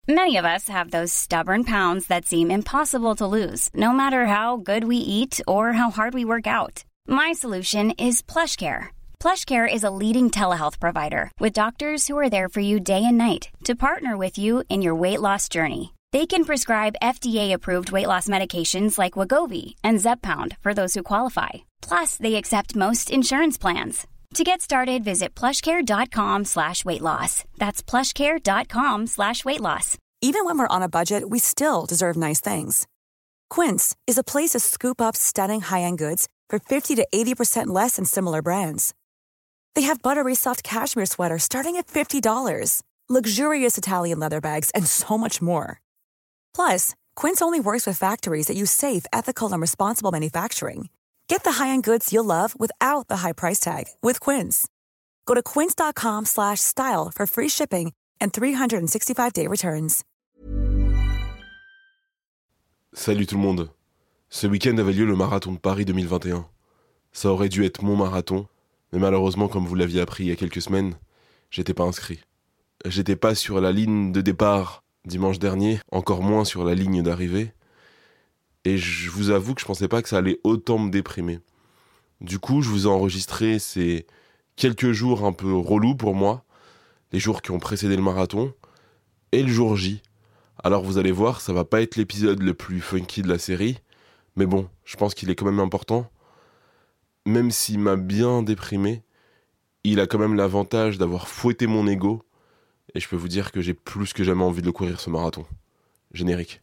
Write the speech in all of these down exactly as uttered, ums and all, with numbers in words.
Many of us have those stubborn pounds that seem impossible to lose, no matter how good we eat or how hard we work out. My solution is PlushCare. PlushCare is a leading telehealth provider with doctors who are there for you day and night to partner with you in your weight loss journey. They can prescribe F D A-approved weight loss medications like Wegovy and Zepbound for those who qualify. Plus, they accept most insurance plans. To get started, visit plushcare.com slash weight loss. That's plushcare.com slash weight loss. Even when we're on a budget, we still deserve nice things. Quince is a place to scoop up stunning high-end goods for fifty to eighty percent less than similar brands. They have buttery soft cashmere sweaters starting at fifty dollars, luxurious Italian leather bags, and so much more. Plus, Quince only works with factories that use safe, ethical, and responsible manufacturing. Get the high-end goods you'll love without the high price tag with Quince. Go to quince.com slash style for free shipping and three sixty-five day returns. Salut tout le monde. Ce week-end avait lieu le marathon de Paris deux mille vingt et un. Ça aurait dû être mon marathon, mais malheureusement, comme vous l'aviez appris il y a quelques semaines, j'étais pas inscrit. J'étais pas sur la ligne de départ dimanche dernier, encore moins sur la ligne d'arrivée. Et je vous avoue que je pensais pas que ça allait autant me déprimer. Du coup, je vous ai enregistré ces quelques jours un peu relous pour moi, les jours qui ont précédé le marathon, et le jour J. Alors vous allez voir, ça va pas être l'épisode le plus funky de la série, mais bon, je pense qu'il est quand même important. Même s'il m'a bien déprimé, il a quand même l'avantage d'avoir fouetté mon ego, et je peux vous dire que j'ai plus que jamais envie de le courir ce marathon. Générique.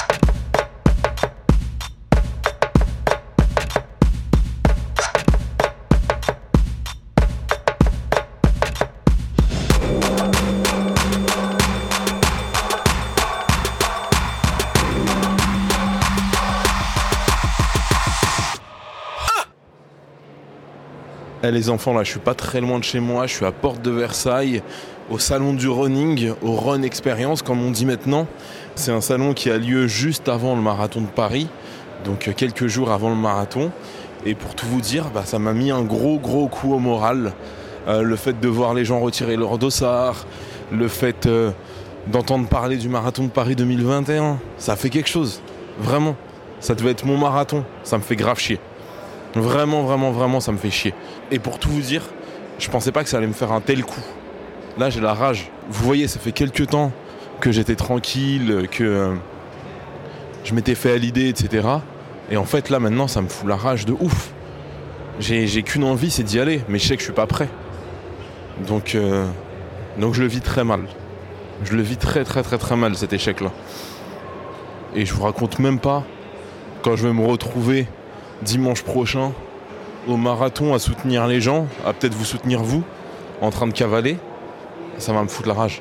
Eh les enfants, là je suis pas très loin de chez moi, je suis à Porte de Versailles, au salon du running, au Run Experience comme on dit maintenant. C'est un salon qui a lieu juste avant le marathon de Paris, donc quelques jours avant le marathon. Et pour tout vous dire, bah, ça m'a mis un gros gros coup au moral. Euh, le fait de voir les gens retirer leur dossard, le fait euh, d'entendre parler du marathon de Paris deux mille vingt et un, ça fait quelque chose, vraiment. Ça devait être mon marathon, ça me fait grave chier. Vraiment, vraiment, vraiment, ça me fait chier. Et pour tout vous dire, je pensais pas que ça allait me faire un tel coup. Là, j'ai la rage. Vous voyez, ça fait quelques temps que j'étais tranquille, que euh, je m'étais fait à l'idée, et cetera. Et en fait, là, maintenant, ça me fout la rage de ouf. J'ai, j'ai qu'une envie, c'est d'y aller, mais je sais que je suis pas prêt. Donc, euh, donc je le vis très mal. Je le vis très, très, très, très mal, cet échec-là. Et je vous raconte même pas quand je vais me retrouver dimanche prochain au marathon à soutenir les gens, à peut-être vous soutenir vous, en train de cavaler, ça va me foutre la rage.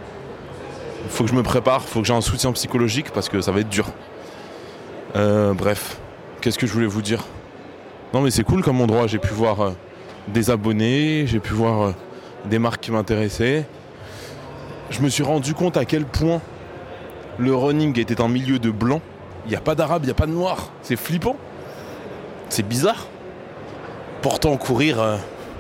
Il faut que je me prépare, il faut que j'ai un soutien psychologique parce que ça va être dur. Euh, bref, qu'est-ce que je voulais vous dire ? Non mais c'est cool comme endroit, j'ai pu voir euh, des abonnés, j'ai pu voir euh, des marques qui m'intéressaient. Je me suis rendu compte à quel point le running était un milieu de blancs. Il n'y a pas d'arabe, il n'y a pas de noir, c'est flippant. C'est bizarre. Pourtant, courir, euh,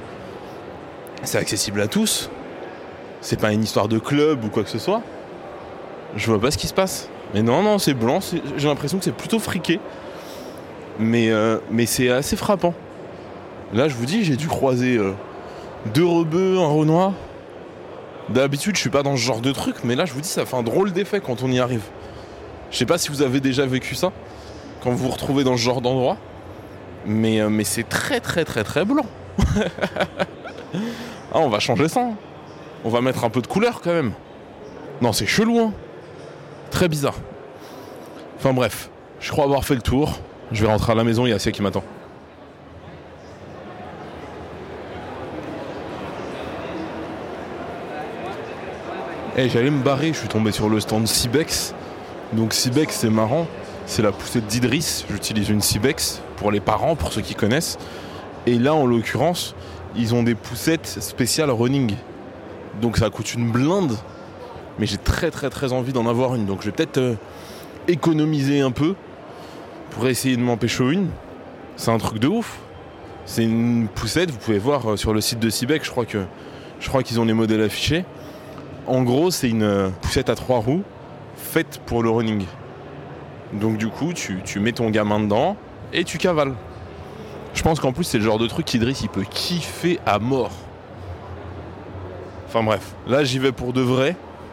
c'est accessible à tous. C'est pas une histoire de club ou quoi que ce soit. Je vois pas ce qui se passe. Mais non, non, c'est blanc. C'est... J'ai l'impression que c'est plutôt friqué. Mais, euh, mais c'est assez frappant. Là, je vous dis, j'ai dû croiser euh, deux rebeux, un renoir. D'habitude, je suis pas dans ce genre de truc. Mais là, je vous dis, ça fait un drôle d'effet quand on y arrive. Je sais pas si vous avez déjà vécu ça, quand vous vous retrouvez dans ce genre d'endroit. Mais, euh, mais c'est très très très très blanc. Ah, on va changer ça. Hein. On va mettre un peu de couleur quand même. Non, c'est chelou. Hein. Très bizarre. Enfin bref, je crois avoir fait le tour. Je vais rentrer à la maison, il y a Sia qui m'attend. Eh, j'allais me barrer, je suis tombé sur le stand Cybex. Donc Cybex, c'est marrant. C'est la poussette d'Idriss. J'utilise une Cybex pour les parents, pour ceux qui connaissent. Et là, en l'occurrence, ils ont des poussettes spéciales running. Donc ça coûte une blinde. Mais j'ai très très très envie d'en avoir une. Donc je vais peut-être euh, économiser un peu pour essayer de m'en pécho une. C'est un truc de ouf. C'est une poussette, vous pouvez voir euh, sur le site de Cybex, je crois que je crois qu'ils ont les modèles affichés. En gros, c'est une euh, poussette à trois roues faite pour le running. Donc du coup, tu, tu mets ton gamin dedans et tu cavales. Je pense qu'en plus, c'est le genre de truc qu'Idriss, il peut kiffer à mort. Enfin bref, là, j'y vais pour de vrai.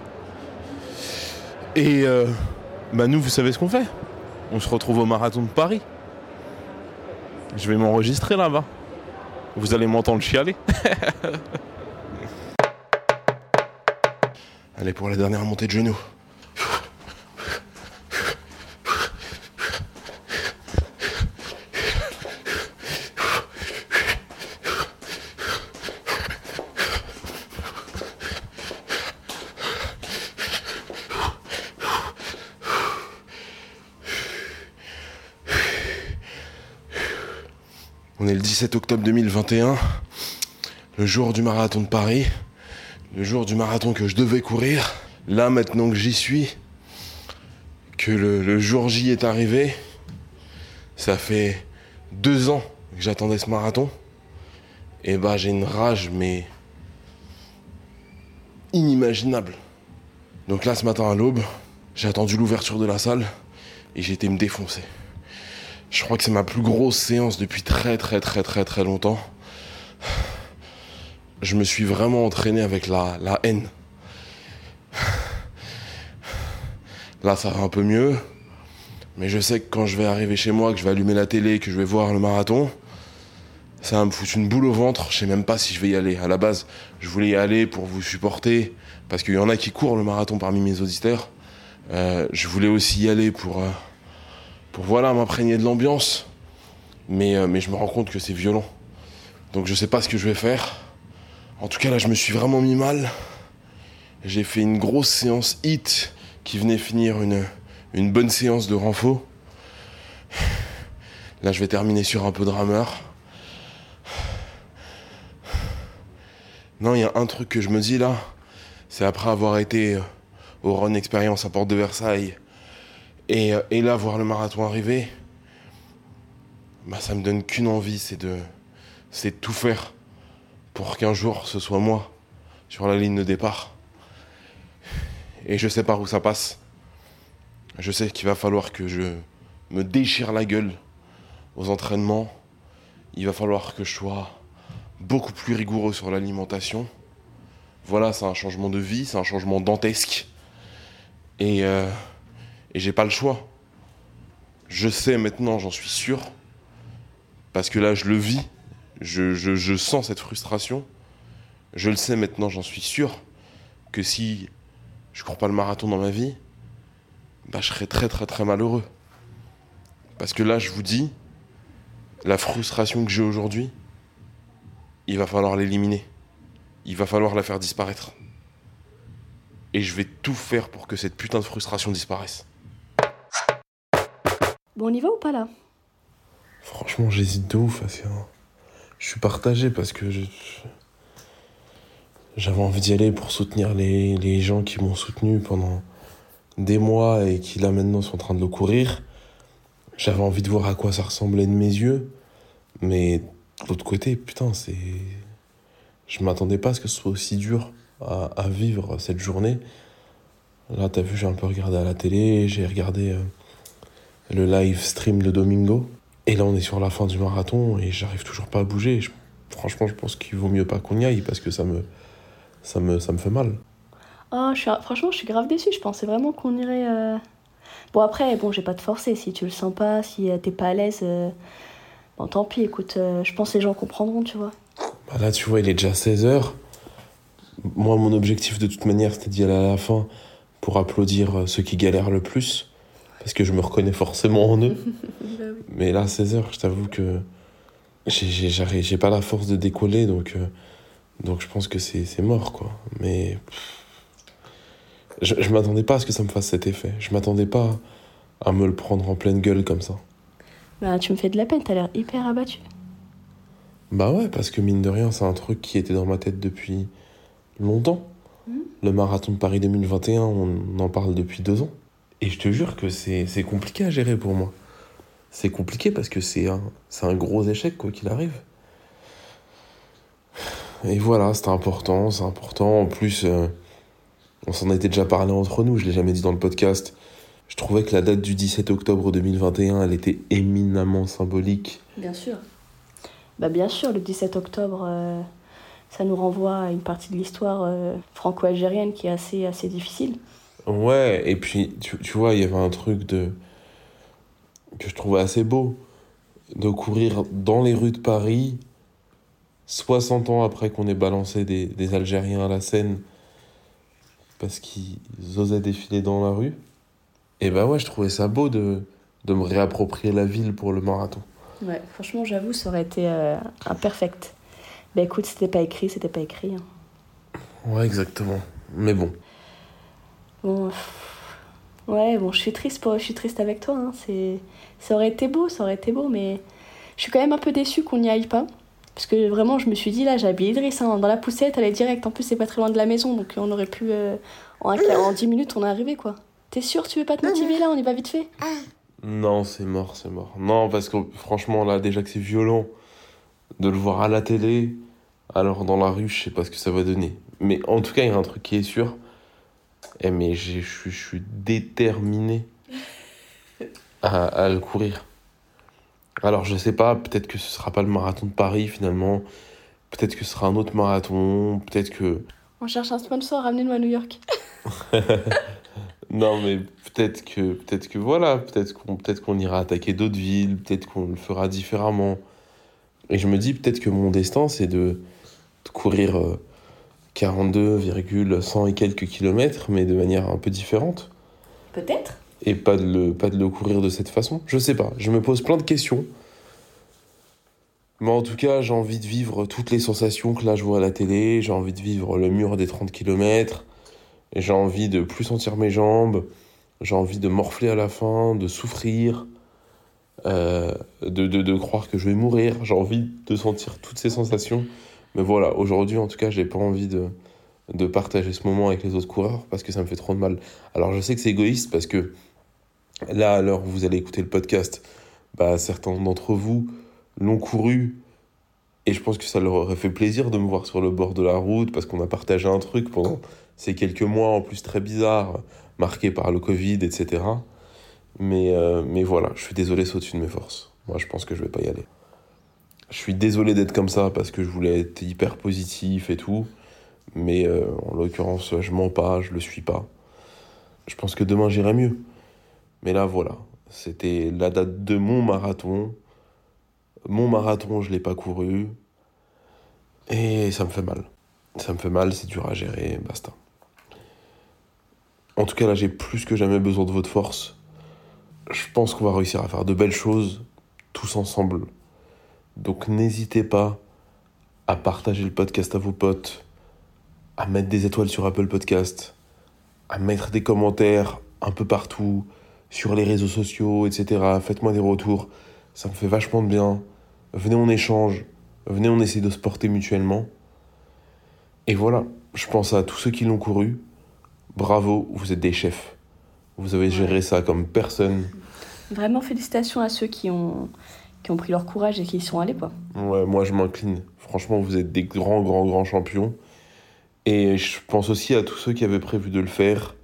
Et euh, bah nous, vous savez ce qu'on fait ? On se retrouve au marathon de Paris. Je vais m'enregistrer là-bas. Vous allez m'entendre chialer. Allez, pour la dernière montée de genoux. On est le dix-sept octobre deux mille vingt et un, le jour du marathon de Paris, le jour du marathon que je devais courir. Là, maintenant que j'y suis, que le, le jour J est arrivé, ça fait deux ans que j'attendais ce marathon. Et bah j'ai une rage, mais inimaginable. Donc là, ce matin à l'aube, j'ai attendu l'ouverture de la salle et j'ai été me défoncer. Je crois que c'est ma plus grosse séance depuis très très très très très longtemps. Je me suis vraiment entraîné avec la, la haine. Là, ça va un peu mieux. Mais je sais que quand je vais arriver chez moi, que je vais allumer la télé, que je vais voir le marathon, ça va me foutre une boule au ventre. Je sais même pas si je vais y aller. À la base, je voulais y aller pour vous supporter, parce qu'il y en a qui courent le marathon parmi mes auditeurs. Euh, je voulais aussi y aller pour... Euh, pour voilà, m'imprégner de l'ambiance, mais, euh, mais je me rends compte que c'est violent. Donc je sais pas ce que je vais faire. En tout cas, là, je me suis vraiment mis mal. J'ai fait une grosse séance hit qui venait finir une, une bonne séance de renfo. Là, je vais terminer sur un peu de rameur. Non, il y a un truc que je me dis là, c'est après avoir été au Run Experience à Porte de Versailles, Et, et là, voir le marathon arriver, bah, ça me donne qu'une envie, c'est de, c'est de tout faire pour qu'un jour, ce soit moi sur la ligne de départ. Et je sais par où ça passe. Je sais qu'il va falloir que je me déchire la gueule aux entraînements. Il va falloir que je sois beaucoup plus rigoureux sur l'alimentation. Voilà, c'est un changement de vie, c'est un changement dantesque. Et... Euh, Et j'ai pas le choix. Je sais maintenant, j'en suis sûr. Parce que là, je le vis. Je, je, je sens cette frustration. Je le sais maintenant, j'en suis sûr. Que si je cours pas le marathon dans ma vie, bah, je serai très très très malheureux. Parce que là, je vous dis, la frustration que j'ai aujourd'hui, il va falloir l'éliminer. Il va falloir la faire disparaître. Et je vais tout faire pour que cette putain de frustration disparaisse. Bon, on y va ou pas là ? Franchement, j'hésite de ouf. C'est un... Je suis partagé parce que je... j'avais envie d'y aller pour soutenir les, les gens qui m'ont soutenu pendant des mois et qui là maintenant sont en train de le courir. J'avais envie de voir à quoi ça ressemblait de mes yeux. Mais de l'autre côté, putain, c'est... Je m'attendais pas à ce que ce soit aussi dur à, à vivre cette journée. Là, t'as vu, j'ai un peu regardé à la télé, j'ai regardé... Euh... le live stream de Domingo. Et là, on est sur la fin du marathon et j'arrive toujours pas à bouger. Je, franchement, je pense qu'il vaut mieux pas qu'on y aille parce que ça me, ça me, ça me fait mal. Oh, je suis, franchement, je suis grave déçue. Je pensais vraiment qu'on irait... Euh... Bon, après, bon, j'ai pas te forcer. Si tu le sens pas, si euh, t'es pas à l'aise, euh... bon, tant pis, écoute. Euh, je pense que les gens comprendront, tu vois. Bah là, tu vois, il est déjà seize heures. Moi, mon objectif, de toute manière, c'était d'y aller à la fin pour applaudir ceux qui galèrent le plus. Parce que je me reconnais forcément en eux. Bah oui. Mais là, à seize heures, je t'avoue que j'ai, j'ai, j'ai pas la force de décoller, donc, euh, donc je pense que c'est, c'est mort, quoi. Mais pff, je, je m'attendais pas à ce que ça me fasse cet effet. Je m'attendais pas à me le prendre en pleine gueule comme ça. Bah, tu me fais de la peine, t'as l'air hyper abattu. Bah ouais, parce que mine de rien, c'est un truc qui était dans ma tête depuis longtemps. Mmh. Le marathon de Paris deux mille vingt et un, on en parle depuis deux ans. Et je te jure que c'est, c'est compliqué à gérer pour moi. C'est compliqué parce que c'est un, c'est un gros échec, quoi qu'il arrive. Et voilà, c'est important, c'est important. En plus, euh, On s'en était déjà parlé entre nous, je l'ai jamais dit dans le podcast. Je trouvais que la date du dix-sept octobre deux mille vingt et un, elle était éminemment symbolique. Bien sûr. Bah bien sûr, le dix-sept octobre, euh, ça nous renvoie à une partie de l'histoire euh, franco-algérienne qui est assez, assez difficile. Ouais, et puis, tu, tu vois, il y avait un truc de... que je trouvais assez beau, de courir dans les rues de Paris, soixante ans après qu'on ait balancé des, des Algériens à la Seine, parce qu'ils osaient défiler dans la rue. Et bah ouais, je trouvais ça beau de, de me réapproprier la ville pour le marathon. Ouais, franchement, j'avoue, ça aurait été euh, un perfect. Bah écoute, c'était pas écrit, c'était pas écrit. Hein. Ouais, exactement. Mais bon. Bon, pff, ouais, bon, je suis triste, pour, je suis triste avec toi. Hein. C'est, ça aurait été beau, ça aurait été beau, mais je suis quand même un peu déçue qu'on n'y aille pas. Parce que vraiment, je me suis dit, là, j'ai habillé Idriss hein, dans la poussette, elle est directe. En plus, c'est pas très loin de la maison, donc on aurait pu... Euh, en, en dix minutes, on est arrivé, quoi. T'es sûr, tu veux pas te motiver, là? On y va vite fait? Non, c'est mort, c'est mort. Non, parce que franchement, là, déjà que c'est violent de le voir à la télé, alors dans la rue, je sais pas ce que ça va donner. Mais en tout cas, il y a un truc qui est sûr. Eh, mais je suis je suis déterminé à, à le courir. Alors, je sais pas, peut-être que ce sera pas le marathon de Paris, finalement. Peut-être que ce sera un autre marathon. Peut-être que... On cherche un sponsor, ramenez-nous à New York. Non, mais peut-être que, peut-être que voilà, peut-être qu'on, peut-être qu'on ira attaquer d'autres villes, peut-être qu'on le fera différemment. Et je me dis peut-être que mon destin, c'est de, de courir euh, quarante-deux virgule cent et quelques kilomètres, mais de manière un peu différente. Peut-être. Et pas de, le, pas de le courir de cette façon. Je sais pas, je me pose plein de questions. Mais en tout cas, j'ai envie de vivre toutes les sensations que là je vois à la télé. J'ai envie de vivre le mur des trente kilomètres. J'ai envie de plus sentir mes jambes. J'ai envie de morfler à la fin, de souffrir, euh, de, de, de croire que je vais mourir. J'ai envie de sentir toutes ces sensations. Mais voilà, aujourd'hui, en tout cas, j'ai pas envie de, de partager ce moment avec les autres coureurs parce que ça me fait trop de mal. Alors, je sais que c'est égoïste parce que là, à l'heure où vous allez écouter le podcast, bah, certains d'entre vous l'ont couru. Et je pense que ça leur aurait fait plaisir de me voir sur le bord de la route parce qu'on a partagé un truc pendant ces quelques mois en plus très bizarres, marqués par le Covid, et cetera. Mais, euh, mais voilà, je suis désolé, c'est au-dessus de mes forces. Moi, je pense que je vais pas y aller. Je suis désolé d'être comme ça parce que je voulais être hyper positif et tout. Mais euh, en l'occurrence, je mens pas, je le suis pas. Je pense que demain, j'irai mieux. Mais là, voilà. C'était la date de mon marathon. Mon marathon, je l'ai pas couru. Et ça me fait mal. Ça me fait mal, c'est dur à gérer, basta. En tout cas, là, j'ai plus que jamais besoin de votre force. Je pense qu'on va réussir à faire de belles choses, tous ensemble. Donc, n'hésitez pas à partager le podcast à vos potes, à mettre des étoiles sur Apple Podcast, à mettre des commentaires un peu partout, sur les réseaux sociaux, et cetera. Faites-moi des retours, ça me fait vachement de bien. Venez, on échange. Venez, on essaie de se porter mutuellement. Et voilà, je pense à tous ceux qui l'ont couru. Bravo, vous êtes des chefs. Vous avez géré ça comme personne. Vraiment félicitations à ceux qui ont, qui ont pris leur courage et qui y sont allés, quoi. Ouais, moi je m'incline. Franchement, vous êtes des grands, grands, grands champions. Et je pense aussi à tous ceux qui avaient prévu de le faire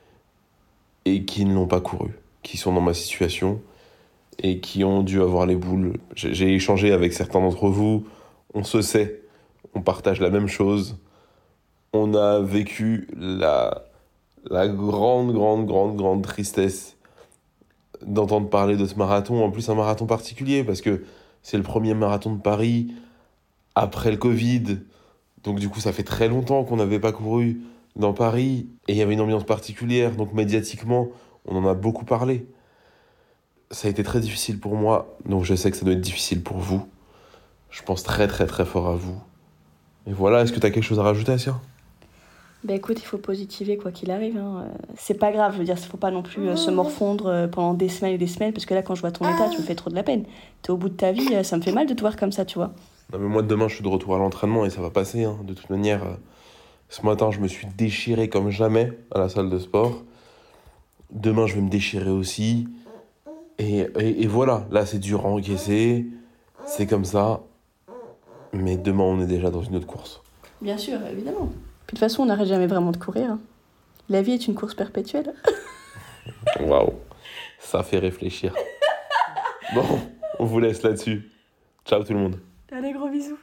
et qui ne l'ont pas couru, qui sont dans ma situation et qui ont dû avoir les boules. J'ai, j'ai échangé avec certains d'entre vous. On se sait, on partage la même chose. On a vécu la... la grande, grande, grande, grande tristesse d'entendre parler de ce marathon. En plus, un marathon particulier, parce que c'est le premier marathon de Paris après le Covid. Donc du coup, ça fait très longtemps qu'on n'avait pas couru dans Paris. Et il y avait une ambiance particulière. Donc médiatiquement, on en a beaucoup parlé. Ça a été très difficile pour moi. Donc je sais que ça doit être difficile pour vous. Je pense très, très, très fort à vous. Et voilà, est-ce que tu as quelque chose à rajouter, Assia ? Bah écoute, il faut positiver quoi qu'il arrive. Hein. C'est pas grave, je veux dire, il faut pas non plus euh, se morfondre euh, pendant des semaines et des semaines, parce que là, quand je vois ton état, tu me fais trop de la peine. T'es au bout de ta vie, euh, ça me fait mal de te voir comme ça, tu vois. Non mais moi, demain, je suis de retour à l'entraînement et ça va passer. Hein. De toute manière, euh, ce matin, je me suis déchiré comme jamais à la salle de sport. Demain, je vais me déchirer aussi. Et, et, et voilà, là, c'est dur à encaisser. C'est comme ça. Mais demain, on est déjà dans une autre course. Bien sûr, évidemment. Puis de toute façon, on n'arrête jamais vraiment de courir. Hein. La vie est une course perpétuelle. Waouh, ça fait réfléchir. Bon, on vous laisse là-dessus. Ciao tout le monde. Allez, gros bisous.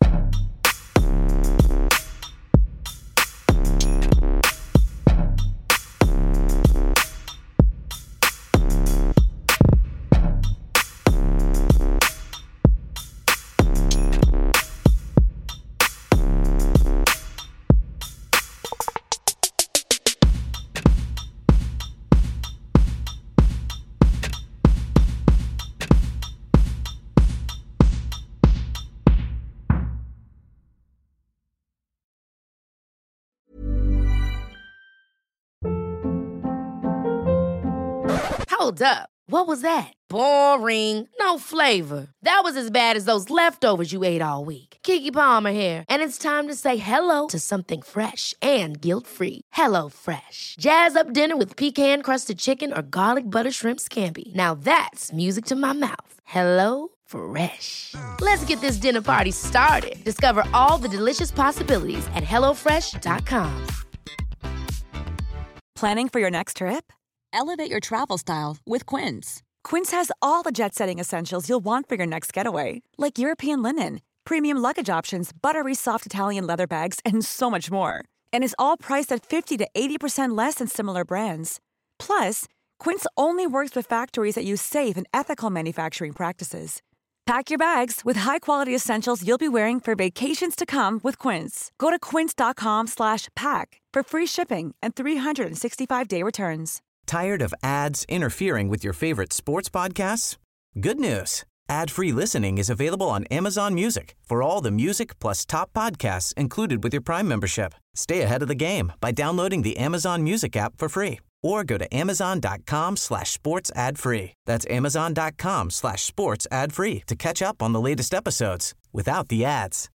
Hold up. What was that? Boring. No flavor. That was as bad as those leftovers you ate all week. Keke Palmer here, and it's time to say hello to something fresh and guilt-free. Hello Fresh. Jazz up dinner with pecan-crusted chicken or garlic butter shrimp scampi. Now that's music to my mouth. Hello Fresh. Let's get this dinner party started. Discover all the delicious possibilities at hello fresh dot com. Planning for your next trip? Elevate your travel style with Quince. Quince has all the jet-setting essentials you'll want for your next getaway, like European linen, premium luggage options, buttery soft Italian leather bags, and so much more. And is all priced at fifty to eighty percent less than similar brands. Plus, Quince only works with factories that use safe and ethical manufacturing practices. Pack your bags with high-quality essentials you'll be wearing for vacations to come with Quince. Go to quince.com slash pack for free shipping and three sixty-five day returns. Tired of ads interfering with your favorite sports podcasts? Good news. Ad-free listening is available on Amazon Music for all the music plus top podcasts included with your Prime membership. Stay ahead of the game by downloading the Amazon Music app for free or go to amazon.com slash sports ad free. That's amazon.com slash sports ad free to catch up on the latest episodes without the ads.